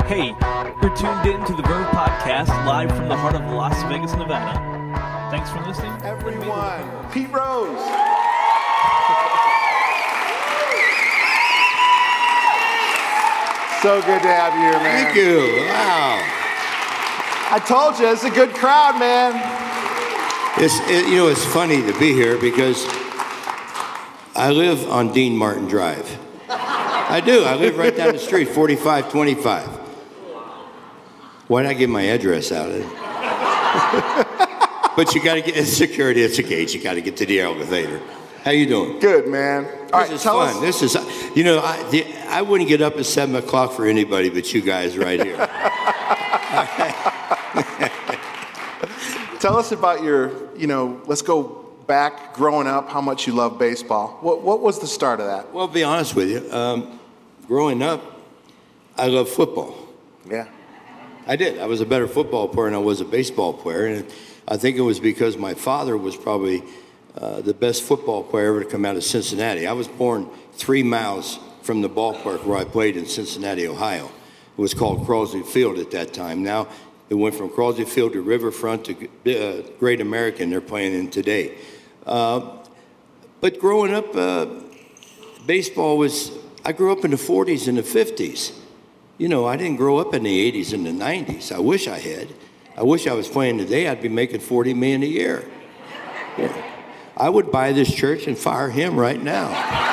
Hey, you're tuned in to the Verve Podcast live from the heart of Las Vegas, Nevada. Thanks for listening. Everyone, Pete Rose. So good to have you here, man. Thank you. Wow. I told you, it's a good crowd, man. It's funny to be here because I live on Dean Martin Drive. I do. I live right down the street, 4525. Why'd I give my address out? But you got to get security. It's a gate. You got to get to the elevator. How you doing? Good, man. All right, this is tell fun. us. This is, I wouldn't get up at 7 o'clock for anybody but you guys right here. Tell us about your, let's go back growing up, how much you love baseball. What was the start of that? Well, to be honest with you, growing up, I loved football. Yeah. I did. I was a better football player than I was a baseball player. And I think it was because my father was probably the best football player ever to come out of Cincinnati. I was born 3 miles from the ballpark where I played in Cincinnati, Ohio. It was called Crosley Field at that time. Now it went from Crosley Field to Riverfront to Great American they're playing in today. But growing up, baseball was, I grew up in the 40s and the 50s. I didn't grow up in the 80s and the 90s. I wish I had. I wish I was playing today. I'd be making $40 million a year. Yeah. I would buy this church and fire him right now.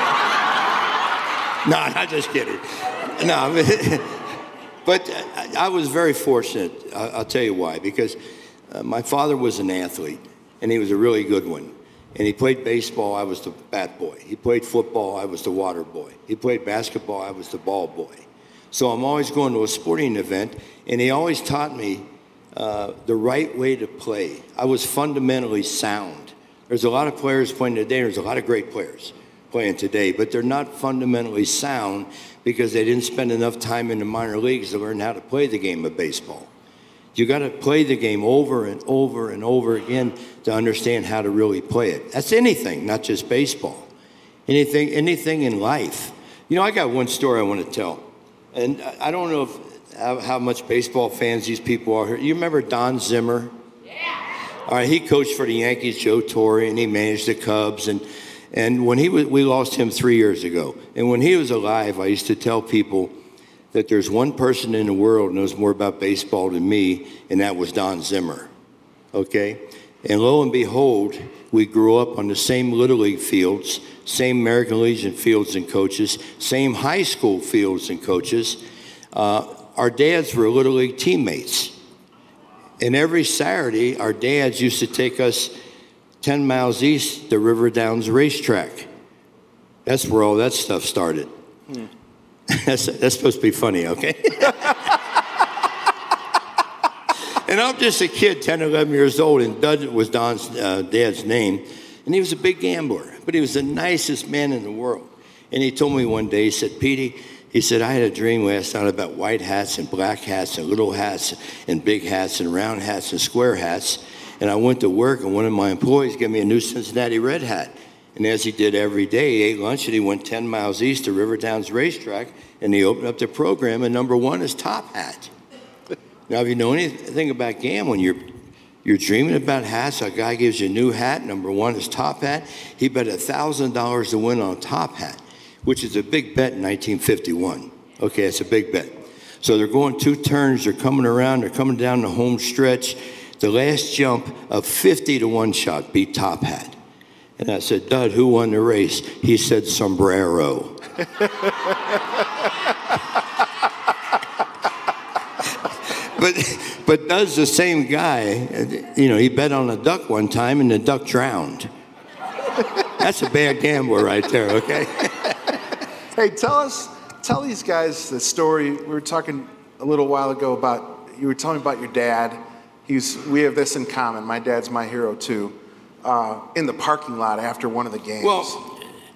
No, I'm just kidding. No, but I was very fortunate. I'll tell you why. Because my father was an athlete, and he was a really good one. And he played baseball, I was the bat boy. He played football, I was the water boy. He played basketball, I was the ball boy. So I'm always going to a sporting event, and he always taught me the right way to play. I was fundamentally sound. There's a lot of players playing today, there's a lot of great players playing today, but they're not fundamentally sound because they didn't spend enough time in the minor leagues to learn how to play the game of baseball. You got to play the game over and over and over again to understand how to really play it. That's anything, not just baseball. Anything in life. I got one story I want to tell. And I don't know how much baseball fans these people are here. You remember Don Zimmer? Yeah. All right, he coached for the Yankees, Joe Torre, and he managed the Cubs. And when we lost him 3 years ago. And when he was alive, I used to tell people that there's one person in the world who knows more about baseball than me, and that was Don Zimmer. Okay? And lo and behold, we grew up on the same Little League fields, same American Legion fields and coaches, same high school fields and coaches. Our dads were Little League teammates. And every Saturday, our dads used to take us 10 miles east to River Downs Racetrack. That's where all that stuff started. That's supposed to be funny, okay? And I'm just a kid, 10, 11 years old, and Dud was Don's dad's name. And he was a big gambler, but he was the nicest man in the world. And he told me one day, he said, Petey, he said, I had a dream last night about white hats and black hats and little hats and big hats and round hats and square hats. And I went to work, and one of my employees gave me a new Cincinnati Red hat. And as he did every day, he ate lunch, and he went 10 miles east to River Downs Racetrack, and he opened up the program, and number one is Top Hat. Now, if you know anything about gambling, you're dreaming about hats. A guy gives you a new hat. Number one is Top Hat. He bet $1,000 to win on Top Hat, which is a big bet in 1951. Okay, it's a big bet. So they're going 2 turns. They're coming around. They're coming down the home stretch. The last jump of 50 to 1 shot beat Top Hat. And I said, Dud, who won the race? He said, Sombrero. But Dud's the same guy. He bet on a duck one time, and the duck drowned. That's a bad gambler right there, okay? Hey, tell these guys the story. We were talking a little while ago you were telling me about your dad. We have this in common. My dad's my hero, too. In the parking lot after one of the games. Well,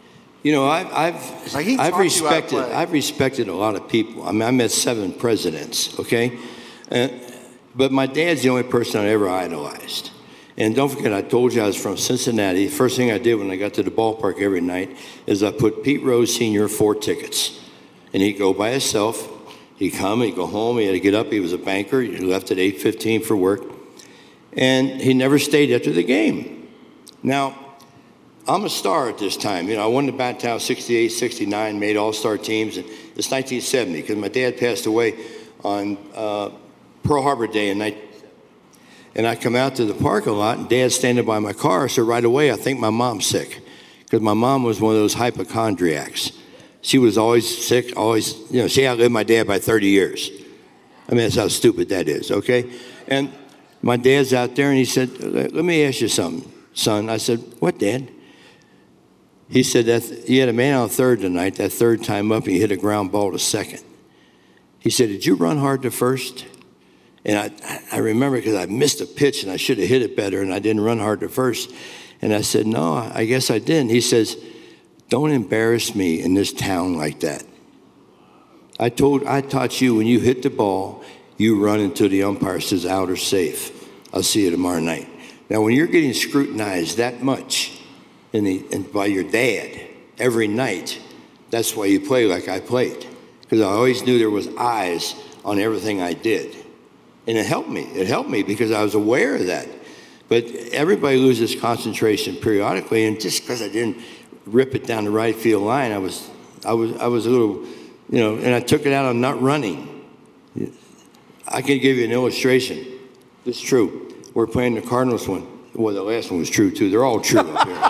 I've respected a lot of people. I mean, I met 7 presidents, okay? But my dad's the only person I ever idolized. And don't forget, I told you I was from Cincinnati. The first thing I did when I got to the ballpark every night is I put Pete Rose Sr. 4 tickets. And he'd go by himself, He'd come, he'd go home, he had to get up. He was a banker. He left at 8:15 for work. And he never stayed after the game. Now, I'm a star at this time. I won the Bat-Town 68, 69, made all-star teams. And it's 1970 because my dad passed away on Pearl Harbor Day in 1970. And I come out to the parking lot, and Dad's standing by my car. So right away, I think my mom's sick because my mom was one of those hypochondriacs. She was always sick, always, she outlived my dad by 30 years. I mean, that's how stupid that is, okay? And my dad's out there, and he said, let me ask you something, son. I said, what, Dad? He said that he had a man on third tonight, that third time up, and he hit a ground ball to second. He said, did you run hard to first? And I remember because I missed a pitch, and I should have hit it better, and I didn't run hard to first. And I said, no, I guess I didn't. He says, don't embarrass me in this town like that. I taught you when you hit the ball, you run until the umpire says out or safe. I'll see you tomorrow night. Now, when you're getting scrutinized that much by your dad every night, that's why you play like I played. Because I always knew there was eyes on everything I did. And it helped me. It helped me because I was aware of that. But everybody loses concentration periodically, and just because I didn't rip it down the right field line, I was a little, and I took it out on not running. I can give you an illustration. It's true. We're playing the Cardinals one. Well, the last one was true too. They're all true up here.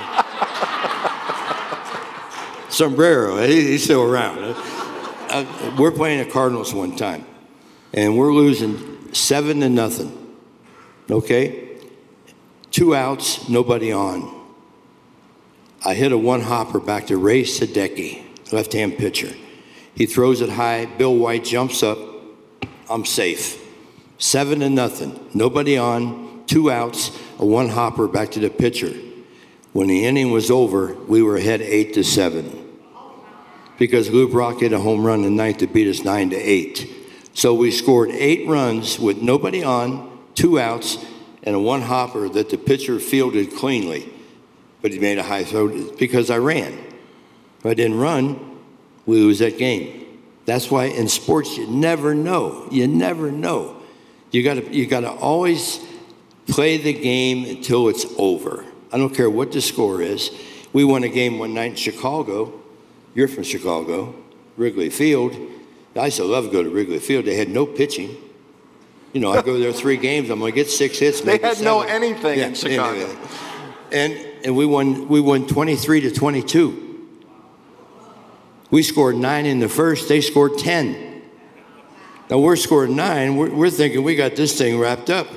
Sombrero, he's still around. We're playing the Cardinals one time, and we're losing 7-0. Okay? 2 outs, nobody on. I hit a one-hopper back to Ray Sadecki, left-hand pitcher. He throws it high. Bill White jumps up. I'm safe. 7-0. Nobody on. 2 outs, a one-hopper back to the pitcher. When the inning was over, we were ahead 8-7 because Lou Brock hit a home run in the ninth to beat us 9-8. So we scored 8 runs with nobody on, 2 outs, and a one-hopper that the pitcher fielded cleanly. But he made a high throw because I ran. If I didn't run, we lose that game. That's why in sports you never know. You never know. You gotta always play the game until it's over. I don't care what the score is. We won a game one night in Chicago. You're from Chicago, Wrigley Field. I used to love to go to Wrigley Field. They had no pitching. I go there 3 games. I'm gonna get 6 hits. They had 7. No anything in Chicago. And we won 23-22. We scored 9 in the first. They scored 10. Now we're scoring 9. We're thinking we got this thing wrapped up.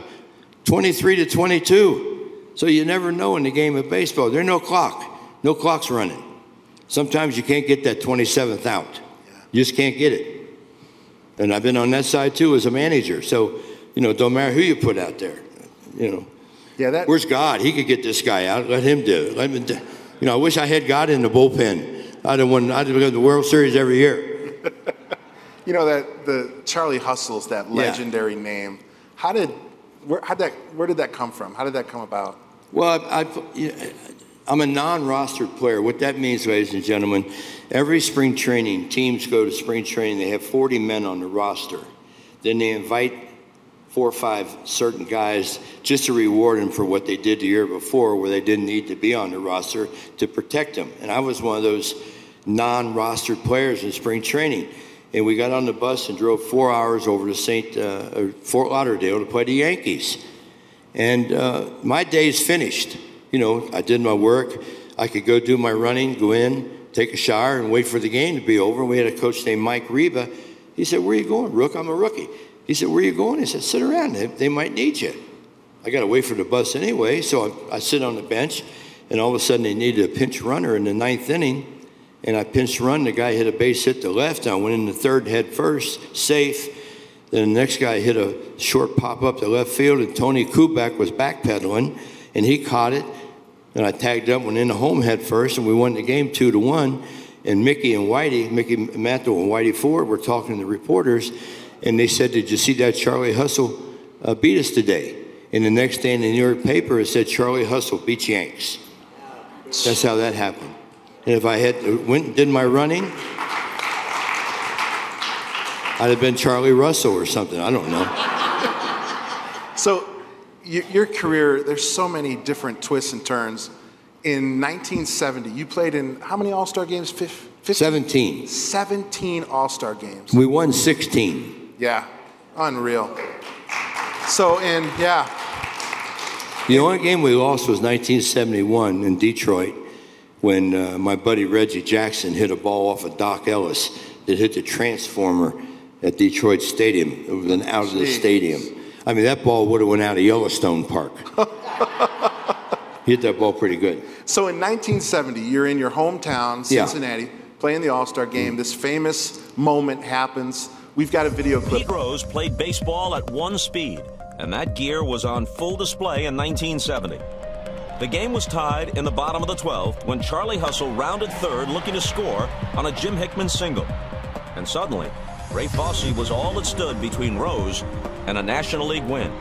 23-22. So you never know in the game of baseball. There's no clock. No clock's running. Sometimes you can't get that 27th out. You just can't get it. And I've been on that side too as a manager. So, don't matter who you put out there. Yeah, where's God? He could get this guy out. Let him do it. I wish I had God in the bullpen. I'd have won the World Series every year. That the Charlie Hustle's that legendary name. Where did that come from? How did that come about? Well, I'm a non-rostered player. What that means, ladies and gentlemen, every spring training, teams go to spring training. They have 40 men on the roster. Then they invite 4 or 5 certain guys just to reward them for what they did the year before where they didn't need to be on the roster to protect them. And I was one of those non-rostered players in spring training. And we got on the bus and drove 4 hours over to Fort Lauderdale to play the Yankees. And my day's finished. I did my work. I could go do my running, go in, take a shower, and wait for the game to be over. And we had a coach named Mike Reba. He said, where are you going, Rook? I'm a rookie. He said, where are you going? I said, sit around. They might need you. I got to wait for the bus anyway. So I sit on the bench, and all of a sudden they needed a pinch runner in the 9th inning. And I pinched run. The guy hit a base hit to left. I went in the third head first, safe. Then the next guy hit a short pop up to left field, and Tony Kubek was backpedaling, and he caught it. And I tagged up, went in the home head first, and we won the game 2-1. And Mickey Mantle and Whitey Ford were talking to the reporters, and they said, did you see that Charlie Hustle beat us today? And the next day in the New York paper, it said Charlie Hustle beat Yanks. That's how that happened. And if I had went and did my running, I'd have been Charlie Russell or something. I don't know. So your career, there's so many different twists and turns. In 1970, you played in how many All-Star games? 17. 17 All-Star games. We won 16. Yeah, unreal. So yeah. The only game we lost was 1971 in Detroit when my buddy Reggie Jackson hit a ball off of Doc Ellis that hit the transformer at Detroit Stadium. It was an out of the stadium. I mean, that ball would have went out of Yellowstone Park. He hit that ball pretty good. So in 1970, you're in your hometown, Cincinnati, playing the All-Star game. This famous moment happens. We've got a video clip. Pete Rose played baseball at one speed, and that gear was on full display in 1970. The game was tied in the bottom of the 12th when Charlie Hustle rounded third looking to score on a Jim Hickman single. And suddenly, Ray Fosse was all that stood between Rose and a National League win.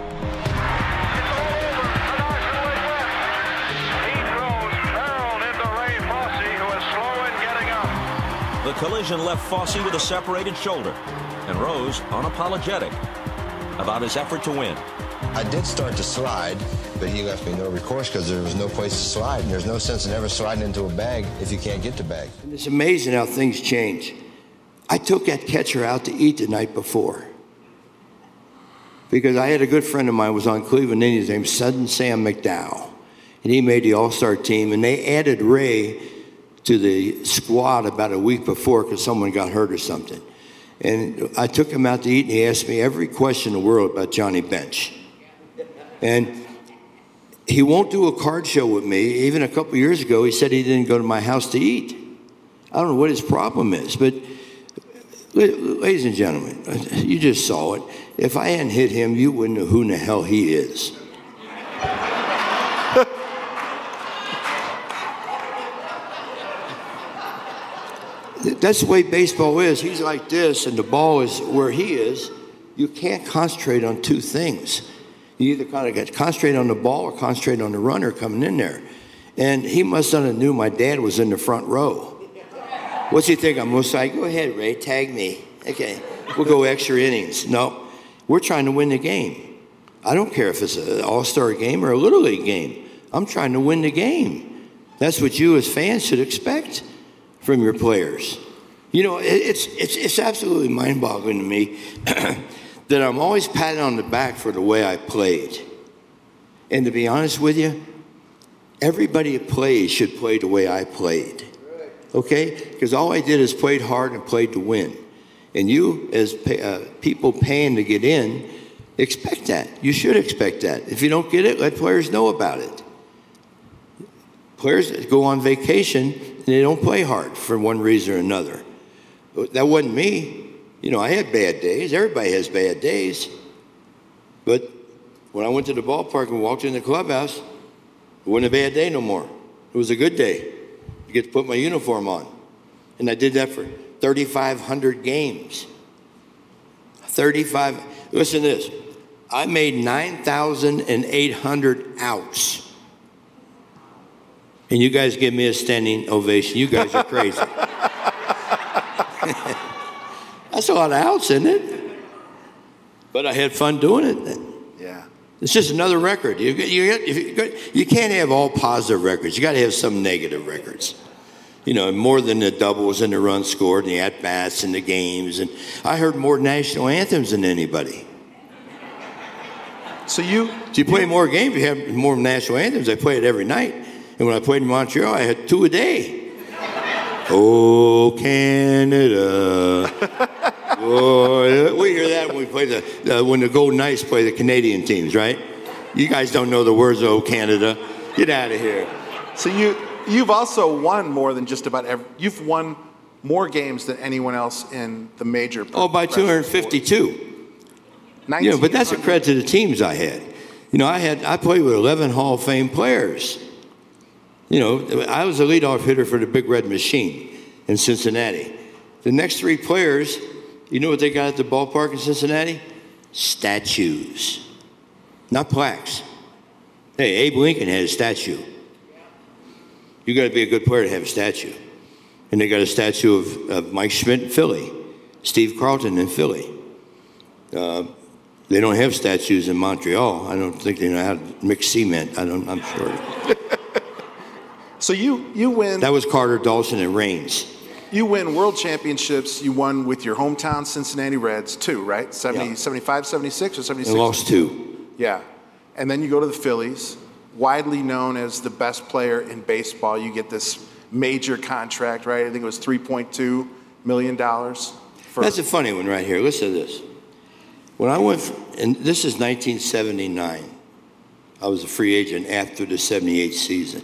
The collision left Fosse with a separated shoulder, and Rose unapologetic about his effort to win. I did start to slide, but he left me no recourse because there was no place to slide, and there's no sense in ever sliding into a bag if you can't get the bag. It's amazing how things change. I took that catcher out to eat the night before because I had a good friend of mine who was on Cleveland Indians named Sudden Sam McDowell, and he made the All-Star team, and they added Ray to the squad about a week before because someone got hurt or something. And I took him out to eat, and he asked me every question in the world about Johnny Bench. And he won't do a card show with me. Even a couple years ago, he said he didn't go to my house to eat. I don't know what his problem is, but ladies and gentlemen, you just saw it. If I hadn't hit him, you wouldn't know who in the hell he is. That's the way baseball is. He's like this, and the ball is where he is. You can't concentrate on two things. You either kind of got to concentrate on the ball or concentrate on the runner coming in there. And he must have knew my dad was in the front row. What's he think? I'm going to say, go ahead, Ray, tag me. Okay, we'll go extra innings. No, we're trying to win the game. I don't care if it's an all-star game or a Little League game. I'm trying to win the game. That's what you as fans should expect from your players. You know, it's absolutely mind-boggling to me that I'm always patted on the back for the way I played. And to be honest with you, everybody that plays should play the way I played. Okay? Because all I did is played hard and played to win. And you, as people paying to get in, expect that. You should expect that. If you don't get it, let players know about it. Players go on vacation and they don't play hard for one reason or another. That wasn't me. You know, I had bad days. Everybody has bad days. But when I went to the ballpark and walked in the clubhouse, it wasn't a bad day no more. It was a good day. I get to put my uniform on. And I did that for 3,500 games. 35. Listen to this. I made 9,800 outs. And you guys give me a standing ovation. You guys are crazy. That's a lot of outs, isn't it? But I had fun doing it. Yeah. It's just another record. You can't have all positive records. You got to have some negative records. You know, more than the doubles and the runs scored and the at-bats and the games. And I heard more national anthems than anybody. So you play more games, you have more national anthems. I play it every night. And when I played in Montreal, I had 2 a day. Oh, Canada. Oh, we hear that when we play when the Golden Knights play the Canadian teams, right? You guys don't know the words of "Oh, Canada." Get out of here. So you've also won more than just about you've won more games than anyone else in the major. Oh, by 252. You know, but that's a credit to the teams I had. You know, I played with 11 Hall of Fame players. You know, I was the leadoff hitter for the Big Red Machine in Cincinnati. The next 3 players, you know what they got at the ballpark in Cincinnati? Statues, not plaques. Hey, Abe Lincoln had a statue. You got to be a good player to have a statue. And they got a statue of Mike Schmidt in Philly. Steve Carlton in Philly. They don't have statues in Montreal. I don't think they know how to mix cement. I'm sure. So you win. That was Carter Dawson and Reigns. You win world championships. You won with your hometown Cincinnati Reds, too, right? 70, Yeah. 75, 76, or 76? And lost 2. Yeah. And then you go to the Phillies, widely known as the best player in baseball. You get this major contract, right? I think it was $3.2 million. That's a funny one right here. Listen to this. When I went, and this is 1979. I was a free agent after the 78 season.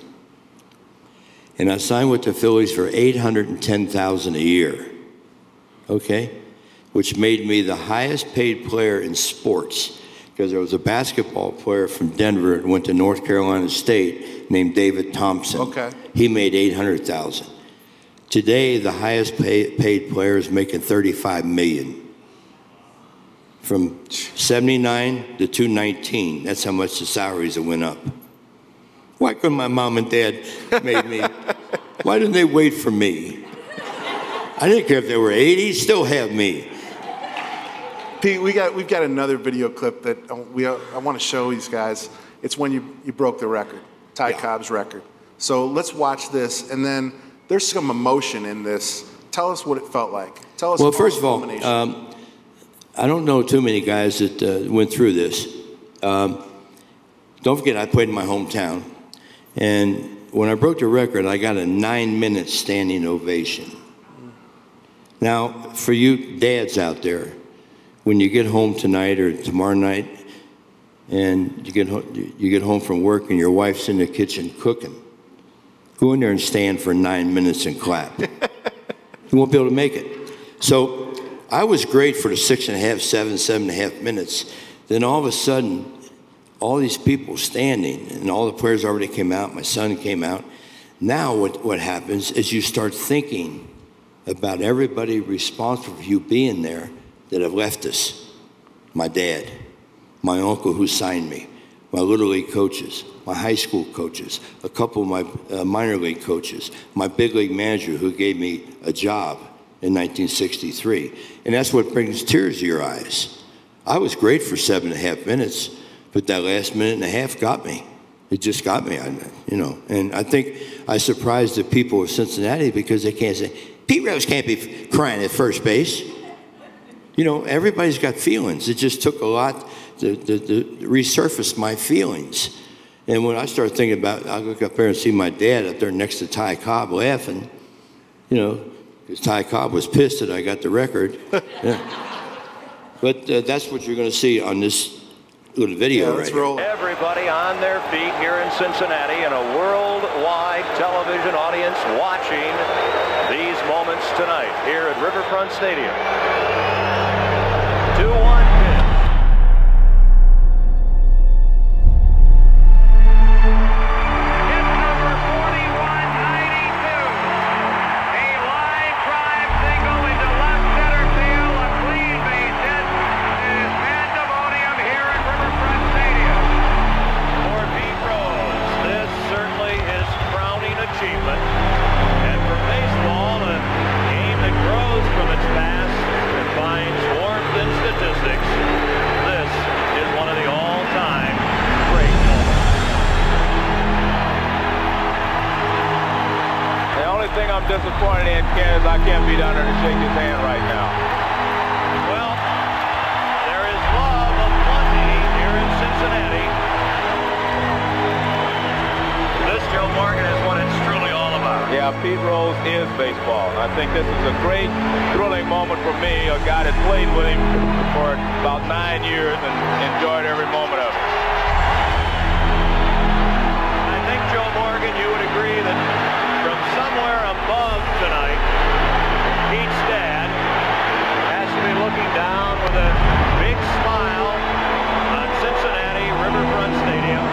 And I signed with the Phillies for $810,000 a year, okay? Which made me the highest paid player in sports, because there was a basketball player from Denver that went to North Carolina State named David Thompson. Okay. He made $800,000. Today, the highest paid player is making $35 million. From 79 to 219, that's how much the salaries have went up. Why couldn't my mom and dad make me? Why didn't they wait for me? I didn't care if they were 80, still have me. Pete, we've got another video clip that I want to show these guys. It's when you broke the record, Ty Cobb's record. So let's watch this, and then there's some emotion in this. Tell us what it felt like. Tell us. Well, first of all, I don't know too many guys that went through this. Don't forget, I played in my hometown. And when I broke the record, I got a 9-minute standing ovation. Now, for you dads out there, when you get home tonight or tomorrow night, and you get home from work and your wife's in the kitchen cooking, go in there and stand for 9 minutes and clap. You won't be able to make it. So I was great for the 6.5, 7.5 minutes. Then all of a sudden, all these people standing, and all the players already came out. My son came out. Now what happens is you start thinking about everybody responsible for you being there that have left us. My dad, my uncle who signed me, my Little League coaches, my high school coaches, a couple of my minor league coaches, my big league manager who gave me a job in 1963. And that's what brings tears to your eyes. I was great for 7.5 minutes. But that last minute and a half got me. It just got me, And I think I surprised the people of Cincinnati because they can't say, Pete Rose can't be crying at first base. Everybody's got feelings. It just took a lot to resurface my feelings. And when I started thinking about, I look up there and see my dad up there next to Ty Cobb laughing, because Ty Cobb was pissed that I got the record. Yeah. But that's what you're going to see on this little video let's right roll. Everybody on their feet here in Cincinnati and a worldwide television audience watching these moments tonight here at Riverfront Stadium. 2-1 pitch. Hit number 4192. A line drive single into left center field. A clean base hit is pandemonium here at Riverfront Stadium. For Pete Rose, this certainly is crowning achievement. And for baseball, a game that grows from its past and finds warmth in statistics, this is one of the all-time great moments. The only thing I'm disappointed in, Ken, is I can't be down there to shake his hand right now. Well, there is love of plenty here in Cincinnati. This, Joe Morgan, is what it's truly all about. Yeah, Pete Rose is baseball. I think this is a great, thrilling moment for me, a guy that played with him for about 9 years and enjoyed every moment of it. I think, Joe Morgan, you would agree that from somewhere above tonight, Pete's dad has to be looking down with a big smile on Cincinnati Riverfront Stadium.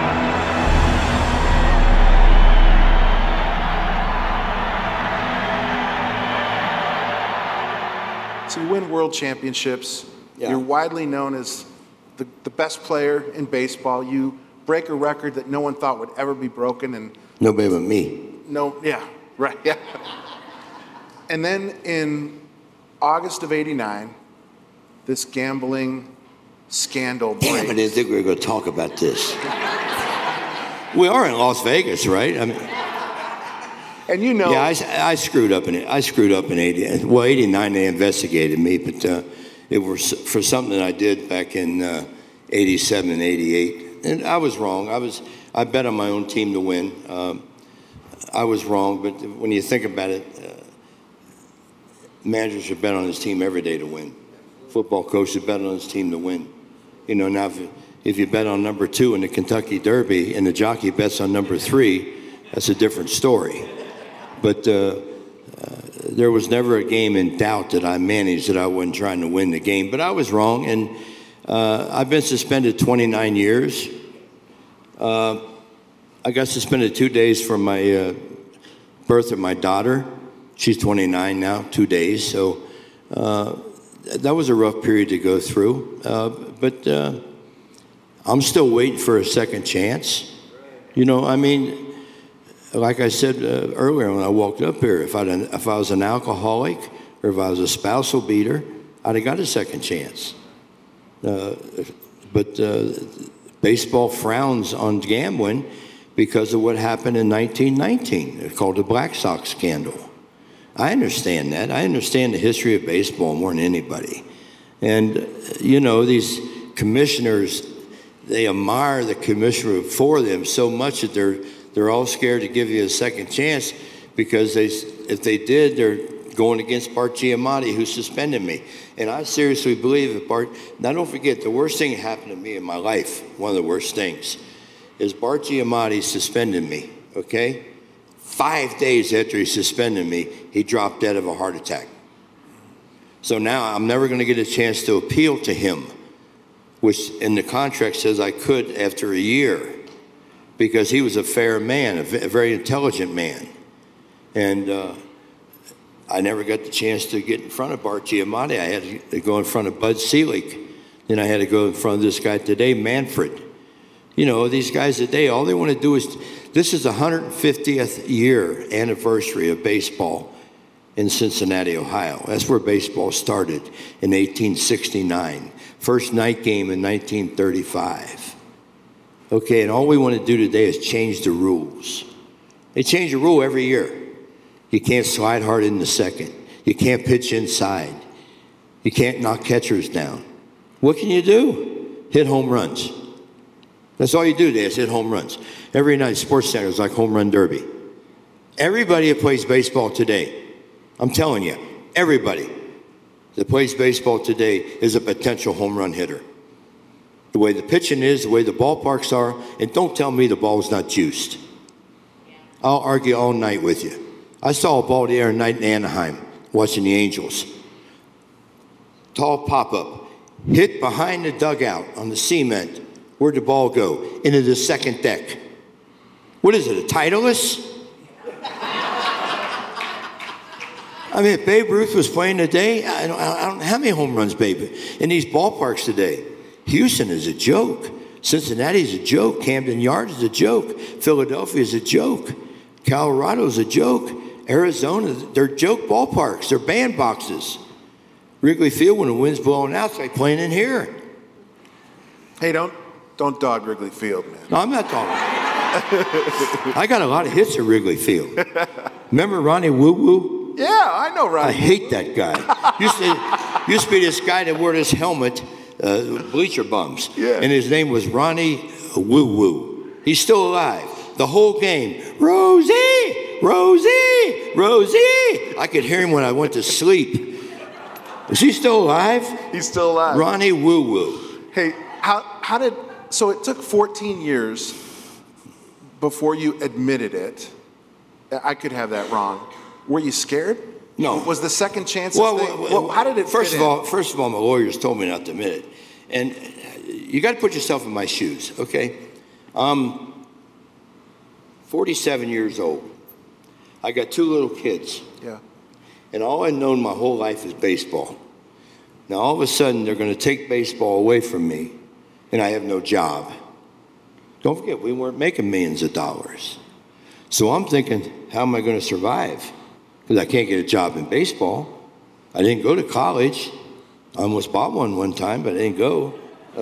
So you win world championships. Yeah. You're widely known as the best player in baseball. You break a record that no one thought would ever be broken, and Nobody but me. yeah. And then in August of '89, this gambling scandal breaks. Damn, I didn't think we were going to talk about this. We are in Las Vegas, right? I mean, and you know, yeah, I screwed up in it. I screwed up in '89. They investigated me, but it was for something that I did back in '87 and '88, and I was wrong. I bet on my own team to win. I was wrong, but when you think about it, manager should bet on his team every day to win. Football coach should bet on his team to win. You know, now if you bet on number 2 in the Kentucky Derby and the jockey bets on number 3, that's a different story. But there was never a game in doubt that I managed that I wasn't trying to win the game. But I was wrong, and I've been suspended 29 years. I got suspended 2 days for my birth of my daughter. She's 29 now, 2 days. So that was a rough period to go through. But I'm still waiting for a second chance. You know, I mean, like I said earlier when I walked up here, if I was an alcoholic or if I was a spousal beater, I'd have got a second chance. But baseball frowns on gambling because of what happened in 1919. It's called the Black Sox scandal. I understand that. I understand the history of baseball more than anybody. And, you know, these commissioners, they admire the commissioner for them so much that they're all scared to give you a second chance because if they did, they're going against Bart Giamatti, who suspended me. And I seriously believe that Bart, now don't forget, the worst thing that happened to me in my life, one of the worst things, is Bart Giamatti suspended me, okay? 5 days after he suspended me, he dropped dead of a heart attack. So now I'm never going to get a chance to appeal to him, which in the contract says I could after a year, because he was a fair man, a very intelligent man. And I never got the chance to get in front of Bart Giamatti. I had to go in front of Bud Selig. Then I had to go in front of this guy today, Manfred. You know, these guys today, all they want to do is, this is the 150th year anniversary of baseball in Cincinnati, Ohio. That's where baseball started in 1869. First night game in 1935. Okay, and all we want to do today is change the rules. They change the rule every year. You can't slide hard in the second. You can't pitch inside. You can't knock catchers down. What can you do? Hit home runs. That's all you do today is hit home runs. Every night, Sports Center is like home run derby. Everybody that plays baseball today, I'm telling you, everybody that plays baseball today is a potential home run hitter. The way the pitching is, the way the ballparks are, and don't tell me the ball's not juiced. I'll argue all night with you. I saw a ball the other night in Anaheim watching the Angels. Tall pop-up, hit behind the dugout on the cement. Where'd the ball go? Into the second deck. What is it, a Titleist? I mean, if Babe Ruth was playing today, I don't have any home runs, Babe. In these ballparks today, Houston is a joke. Cincinnati is a joke. Camden Yards is a joke. Philadelphia is a joke. Colorado is a joke. Arizona, they're joke ballparks. They're bandboxes. Wrigley Field, when the wind's blowing out, it's like playing in here. Hey, don't dog Wrigley Field, man. No, I'm not talking. I got a lot of hits at Wrigley Field. Remember Ronnie Woo Woo? Yeah, I know Ronnie. I hate that guy. Used to be this guy that wore this helmet, bleacher bums. Yeah. And his name was Ronnie Woo Woo. He's still alive. The whole game, Rosie, Rosie, Rosie. I could hear him when I went to sleep. Is he still alive? He's still alive. Ronnie Woo Woo. Hey, how did, so it took 14 years before you admitted it. I could have that wrong. Were you scared? No. Was the second chance thing? Well, how did it first fit of all, my lawyers told me not to admit it. And you got to put yourself in my shoes, okay? I'm 47 years old. I got 2 little kids. Yeah. And all I've known my whole life is baseball. Now, all of a sudden, they're going to take baseball away from me, and I have no job. Don't forget, we weren't making millions of dollars. So I'm thinking, how am I going to survive? Because I can't get a job in baseball. I didn't go to college. I almost bought one time, but I didn't go.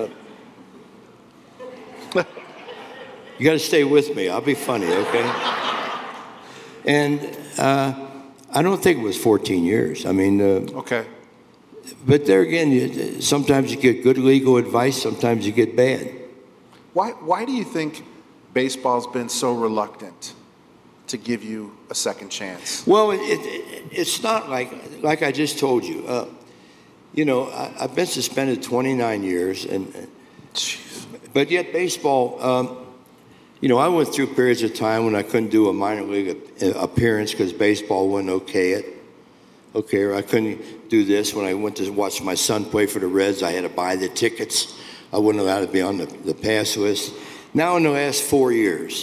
You got to stay with me. I'll be funny, okay? And I don't think it was 14 years. I mean, Okay. but there again, sometimes you get good legal advice, sometimes you get bad. Why do you think baseball's been so reluctant to give you a second chance? Well, it's not like I just told you. I've been suspended 29 years, but yet baseball. I went through periods of time when I couldn't do a minor league appearance because baseball wouldn't okay it. Okay, or I couldn't do this when I went to watch my son play for the Reds. I had to buy the tickets. I wasn't allowed to be on the pass list. Now in the last 4 years,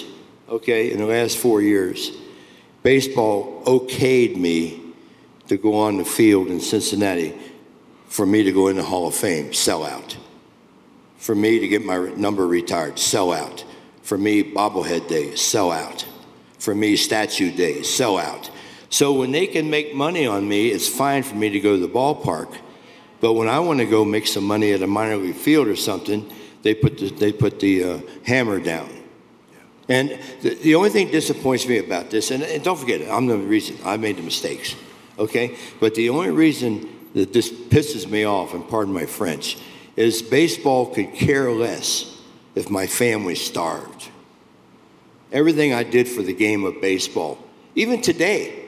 baseball okayed me to go on the field in Cincinnati for me to go in the Hall of Fame, sell out. For me to get my number retired, sell out. For me, bobblehead day, sell out. For me, statue day, sell out. So when they can make money on me, it's fine for me to go to the ballpark. But when I want to go make some money at a minor league field or something, they put the hammer down. And the only thing that disappoints me about this, and don't forget, I'm the reason I made the mistakes, okay? But the only reason that this pisses me off, and pardon my French, is baseball could care less if my family starved. Everything I did for the game of baseball, even today,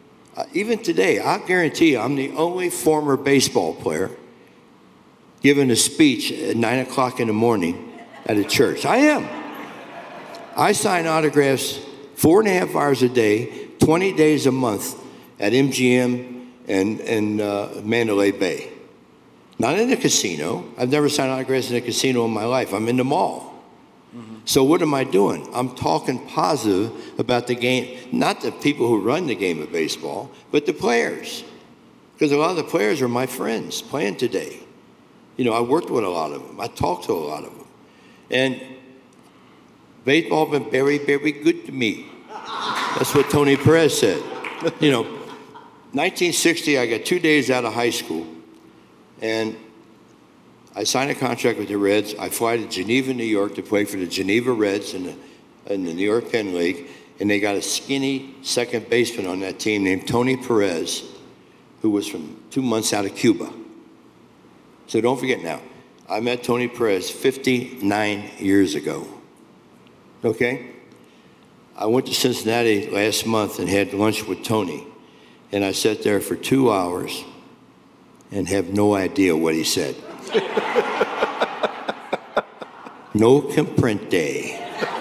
I guarantee you, I'm the only former baseball player giving a speech at 9 o'clock in the morning at a church. I am. I sign autographs 4.5 hours a day, 20 days a month at MGM and Mandalay Bay. Not in a casino. I've never signed autographs in a casino in my life. I'm in the mall. So what am I doing? I'm talking positive about the game, not the people who run the game of baseball, but the players. Because a lot of the players are my friends playing today. I worked with a lot of them. I talked to a lot of them. And baseball has been very, very good to me. That's what Tony Perez said. 1960, I got 2 days out of high school, and I signed a contract with the Reds. I fly to Geneva, New York to play for the Geneva Reds in the New York Penn League, and they got a skinny second baseman on that team named Tony Perez, who was from 2 months out of Cuba. So don't forget now, I met Tony Perez 59 years ago. Okay? I went to Cincinnati last month and had lunch with Tony, and I sat there for 2 hours and have no idea what he said. No comprende.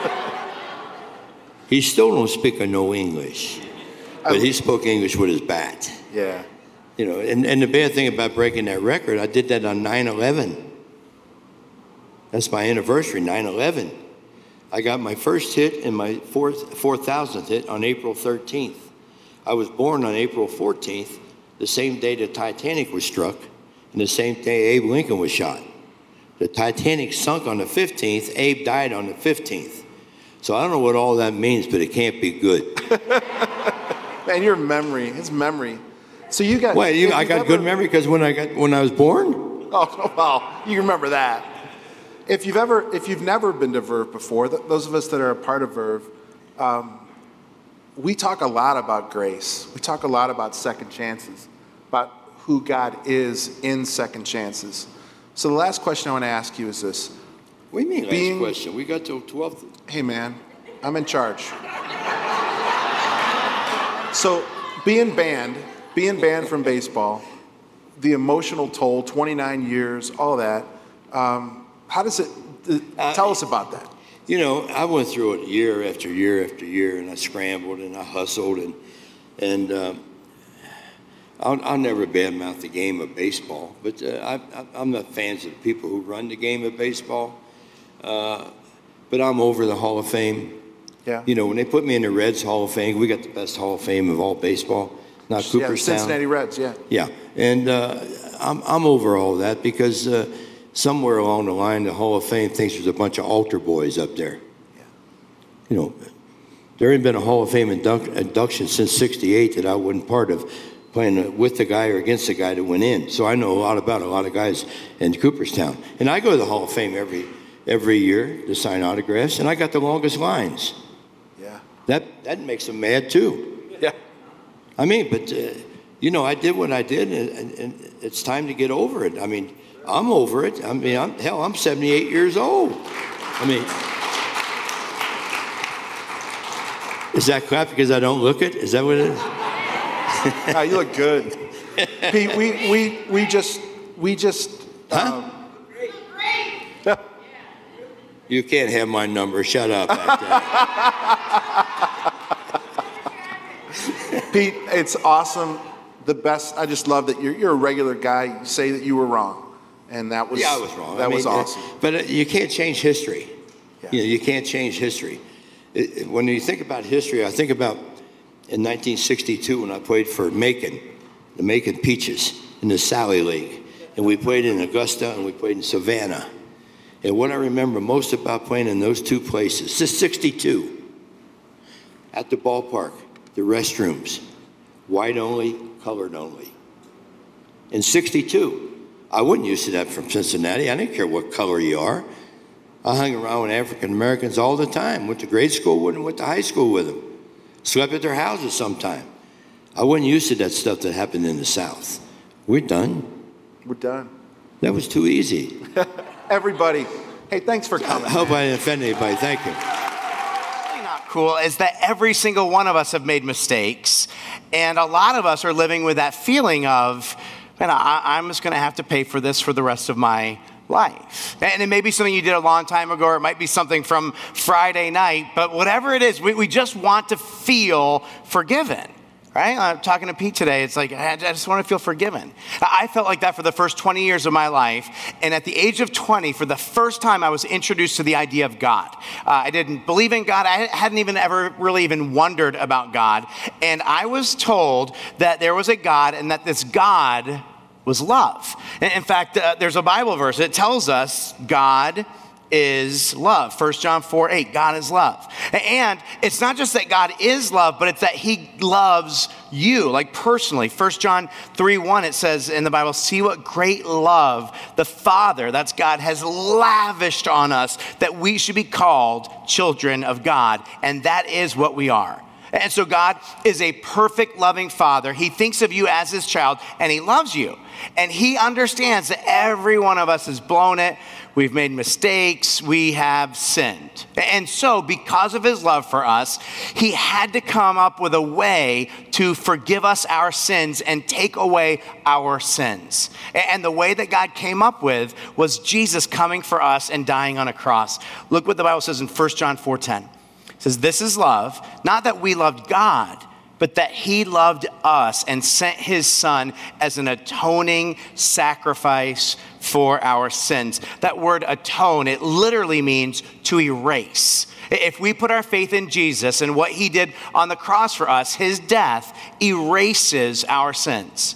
He still don't speak no English, but he spoke English with his bat. Yeah. And the bad thing about breaking that record, I did that on 9/11. That's my anniversary, 9/11. I got my first hit and my 4,000th hit on April 13th. I was born on April 14th, the same day the Titanic was struck, and the same day Abe Lincoln was shot. The Titanic sunk on the 15th, Abe died on the 15th. So I don't know what all that means, but it can't be good. Man, your memory, his memory. So you got. Wait, I got good memory because when I was born? Oh, well, you remember that. If you've never been to Verve before, those of us that are a part of Verve, we talk a lot about grace. We talk a lot about second chances, about who God is in second chances. So the last question I want to ask you is this. What do you mean last question? We got till 12th. Hey, man, I'm in charge. So being banned from baseball, the emotional toll, 29 years, all that, how does it, tell us about that. I went through it year after year after year, and I scrambled and I hustled, and I'll never badmouth the game of baseball, but I'm not fans of the people who run the game of baseball. But I'm over the Hall of Fame. Yeah. When they put me in the Reds Hall of Fame, we got the best Hall of Fame of all baseball, not Cooperstown. Yeah, Cincinnati Reds, yeah. Yeah, and I'm over all that because somewhere along the line, the Hall of Fame thinks there's a bunch of altar boys up there. Yeah. There ain't been a Hall of Fame induction since '68 that I wasn't part of. playing with the guy or against the guy that went in. So I know a lot about a lot of guys in Cooperstown. And I go to the Hall of Fame every year to sign autographs, and I got the longest lines. Yeah. That makes them mad too. Yeah. I mean, but I did what I did, and it's time to get over it. I mean, I'm over it. I mean, I'm 78 years old. I mean, is that crap because I don't look it? Is that what it is? No, you look good. Pete, we just You can't have my number. Shut up back there. Pete, it's awesome. The best. I just love that you're a regular guy. You say that you were wrong, and that was I was wrong. That was awesome. But you can't change history. Yeah. You can't change history. When you think about history, I think about in 1962 when I played for Macon, the Macon Peaches in the Sally League, and we played in Augusta and we played in Savannah. And what I remember most about playing in those two places, this is 62, at the ballpark, the restrooms, white only, colored only. In 62, I wasn't used to that from Cincinnati. I didn't care what color you are. I hung around with African Americans all the time. Went to grade school with them, went to high school with them. Slept at their houses sometime. I wasn't used to that stuff that happened in the South. We're done. We're done. That was too easy. Everybody, hey, thanks for coming. I hope I didn't offend anybody. Thank you. Really not cool is that every single one of us have made mistakes, and a lot of us are living with that feeling of, man, I'm just going to have to pay for this for the rest of my life. And it may be something you did a long time ago, or it might be something from Friday night, but whatever it is, we just want to feel forgiven, right? I'm talking to Pete today. It's like, I just want to feel forgiven. I felt like that for the first 20 years of my life. And at the age of 20, for the first time, I was introduced to the idea of God. I didn't believe in God. I hadn't even ever really even wondered about God. And I was told that there was a God and that this God was love. In fact, there's a Bible verse that tells us God is love. 1 John 4:8, God is love. And it's not just that God is love, but it's that he loves you, like personally. 1 John 3:1, it says in the Bible, see what great love the Father, that's God, has lavished on us, that we should be called children of God. And that is what we are. And so God is a perfect, loving Father. He thinks of you as his child, and he loves you. And he understands that every one of us has blown it. We've made mistakes. We have sinned. And so because of his love for us, he had to come up with a way to forgive us our sins and take away our sins. And the way that God came up with was Jesus coming for us and dying on a cross. Look what the Bible says in 1 John 4:10. It says, this is love, not that we loved God, but that he loved us and sent his son as an atoning sacrifice for our sins. That word atone, it literally means to erase. If we put our faith in Jesus and what he did on the cross for us, his death erases our sins.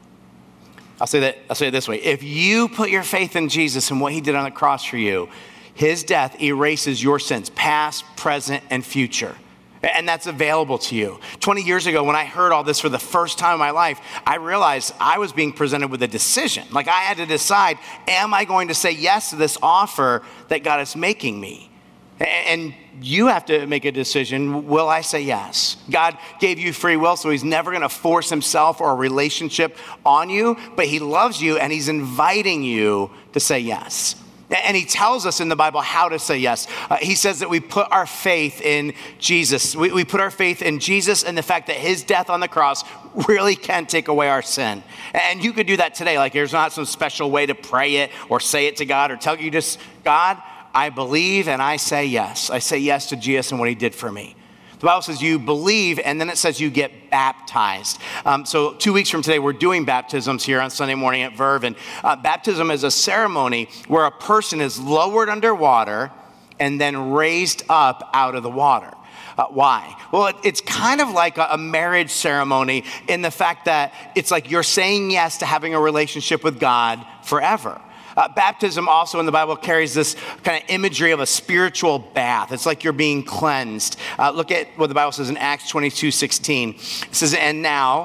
I'll say it this way. If you put your faith in Jesus and what he did on the cross for you, his death erases your sins, past, present, and future. And that's available to you. 20 years ago, when I heard all this for the first time in my life, I realized I was being presented with a decision. Like I had to decide, am I going to say yes to this offer that God is making me? And you have to make a decision. Will I say yes? God gave you free will, so he's never going to force himself or a relationship on you, but he loves you and he's inviting you to say yes. And he tells us in the Bible how to say yes. He says that we put our faith in Jesus. We put our faith in Jesus and the fact that his death on the cross really can take away our sin. And you could do that today. Like there's not some special way to pray it or say it to God or tell you just, God, I believe and I say yes. I say yes to Jesus and what he did for me. The Bible says you believe, and then it says you get baptized. So 2 weeks from today, we're doing baptisms here on Sunday morning at Verve. And baptism is a ceremony where a person is lowered underwater and then raised up out of the water. Why? Well, it's kind of like a marriage ceremony in the fact that it's like you're saying yes to having a relationship with God forever. Baptism also in the Bible carries this kind of imagery of a spiritual bath. It's like you're being cleansed. Look at what the Bible says in Acts 22:16. It says, and now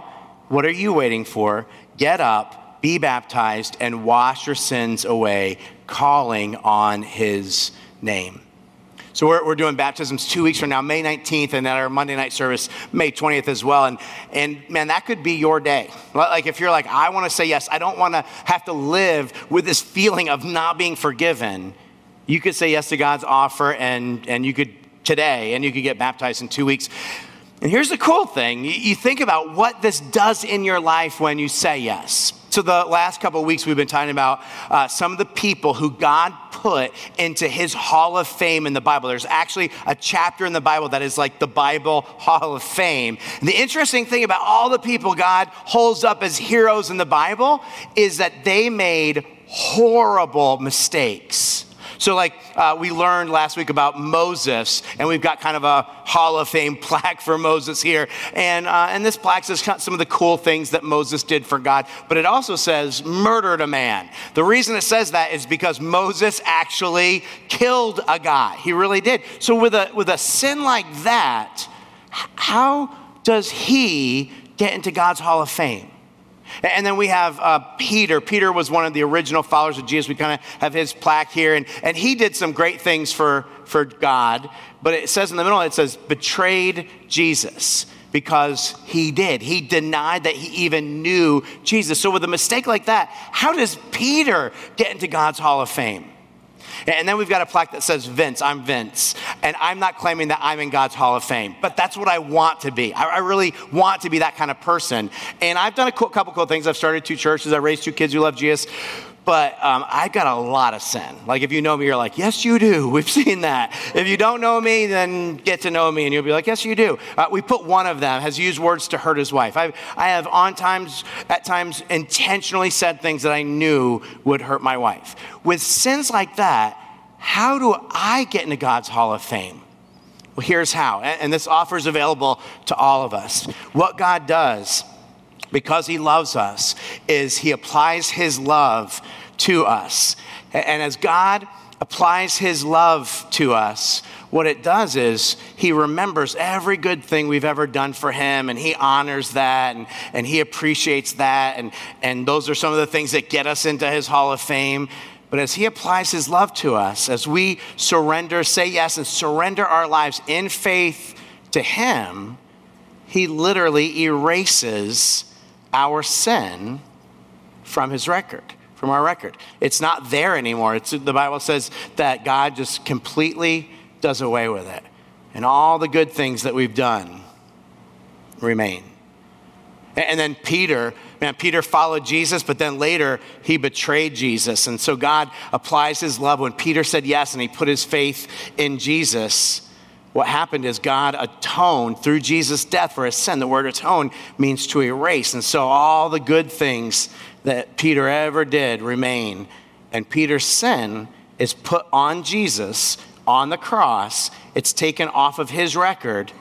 What are you waiting for? Get up, be baptized, and wash your sins away, calling on his name. So we're doing baptisms 2 weeks from now, May 19th, and at our Monday night service, May 20th as well. And man, that could be your day. Like if you're like, I want to say yes, I don't want to have to live with this feeling of not being forgiven. You could say yes to God's offer, and you could today, and you could get baptized in 2 weeks. And here's the cool thing. You think about what this does in your life when you say yes. So the last couple of weeks, we've been talking about some of the people who God put into his Hall of Fame in the Bible. There's actually a chapter in the Bible that is like the Bible Hall of Fame. And the interesting thing about all the people God holds up as heroes in the Bible is that they made horrible mistakes. So like we learned last week about Moses, and we've got kind of a Hall of Fame plaque for Moses here. And this plaque says some of the cool things that Moses did for God, but it also says murdered a man. The reason it says that is because Moses actually killed a guy. He really did. So with a sin like that, how does he get into God's Hall of Fame? And then we have Peter. Peter was one of the original followers of Jesus. We kind of have his plaque here. And he did some great things for God. But it says in the middle, it says betrayed Jesus because he did. He denied that he even knew Jesus. So with a mistake like that, how does Peter get into God's Hall of Fame? And then we've got a plaque that says Vince. I'm Vince. And I'm not claiming that I'm in God's Hall of Fame, but that's what I want to be. I really want to be that kind of person. And I've done a couple cool things. I've started 2 churches. I raised 2 kids who love Jesus. But I've got a lot of sin. Like if you know me, you're like, yes, you do. We've seen that. If you don't know me, then get to know me. And you'll be like, yes, you do. We put one of them has used words to hurt his wife. I have at times intentionally said things that I knew would hurt my wife. With sins like that, how do I get into God's Hall of Fame? Well, here's how. And this offer is available to all of us. What God does, because he loves us, is he applies his love to us. And as God applies his love to us, what it does is he remembers every good thing we've ever done for him, and he honors that, and he appreciates that, and those are some of the things that get us into his Hall of Fame. But as he applies his love to us, as we surrender, say yes, and surrender our lives in faith to him, he literally erases our sin from his record, from our record. It's not there anymore. The Bible says that God just completely does away with it. And all the good things that we've done remain. And then Peter followed Jesus, but then later he betrayed Jesus. And so God applies his love. When Peter said yes and he put his faith in Jesus, what happened is God atoned through Jesus' death for his sin. The word atone means to erase. And so all the good things that Peter ever did remain. And Peter's sin is put on Jesus on the cross. It's taken off of his record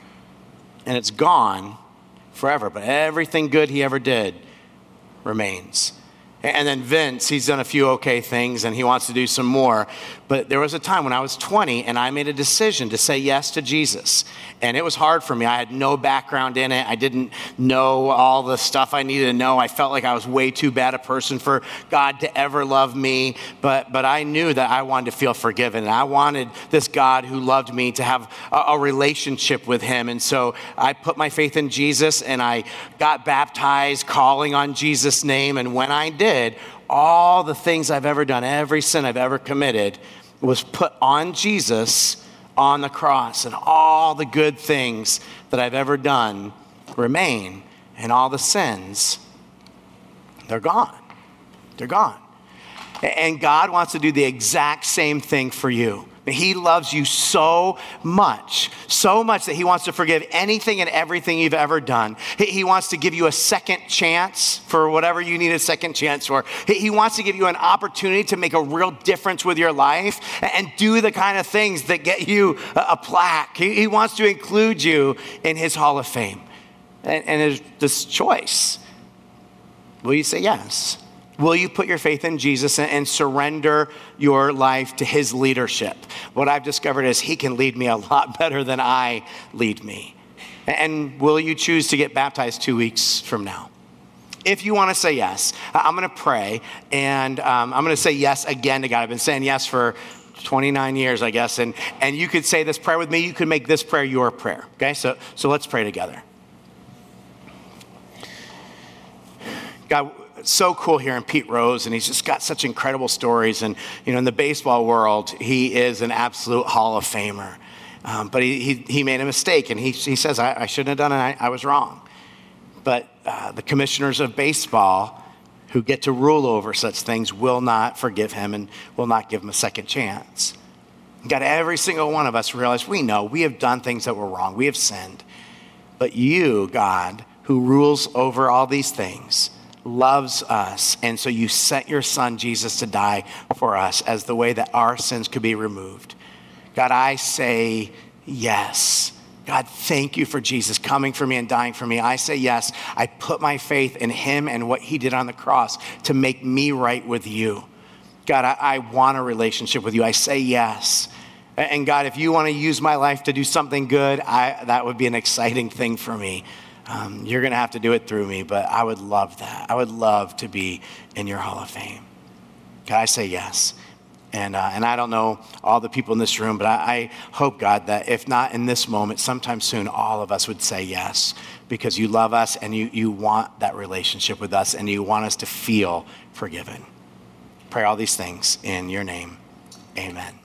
and it's gone forever. But everything good he ever did remains. And then Vince, he's done a few okay things and he wants to do some more. But there was a time when I was 20 and I made a decision to say yes to Jesus. And it was hard for me. I had no background in it. I didn't know all the stuff I needed to know. I felt like I was way too bad a person for God to ever love me. But I knew that I wanted to feel forgiven. And I wanted this God who loved me to have a relationship with him. And so I put my faith in Jesus and I got baptized calling on Jesus' name. And when I did, all the things I've ever done, every sin I've ever committed was put on Jesus on the cross. And all the good things that I've ever done remain. And all the sins, they're gone. They're gone. And God wants to do the exact same thing for you. He loves you so much that he wants to forgive anything and everything you've ever done. He wants to give you a second chance for whatever you need a second chance for. He wants to give you an opportunity to make a real difference with your life and do the kind of things that get you a plaque. He wants to include you in his Hall of Fame. And there's this choice. Will you say yes? Will you put your faith in Jesus and surrender your life to his leadership? What I've discovered is he can lead me a lot better than I lead me. And will you choose to get baptized 2 weeks from now? If you want to say yes, I'm going to pray, and I'm going to say yes again to God. I've been saying yes for 29 years, I guess, and you could say this prayer with me. You could make this prayer your prayer, okay? So let's pray together. God, it's so cool hearing Pete Rose, and he's just got such incredible stories. And, in the baseball world, he is an absolute Hall of Famer. But he made a mistake, and he says, I shouldn't have done it, I was wrong. But the commissioners of baseball who get to rule over such things will not forgive him and will not give him a second chance. God, every single one of us realize we know we have done things that were wrong. We have sinned. But you, God, who rules over all these things, loves us. And so you sent your son, Jesus, to die for us as the way that our sins could be removed. God, I say yes. God, thank you for Jesus coming for me and dying for me. I say yes. I put my faith in him and what he did on the cross to make me right with you. God, I want a relationship with you. I say yes. And God, if you want to use my life to do something good, that would be an exciting thing for me. You're going to have to do it through me, but I would love that. I would love to be in your Hall of Fame. God, I say yes. And I don't know all the people in this room, but I hope, God, that if not in this moment, sometime soon, all of us would say yes, because you love us and you want that relationship with us and you want us to feel forgiven. Pray all these things in your name. Amen.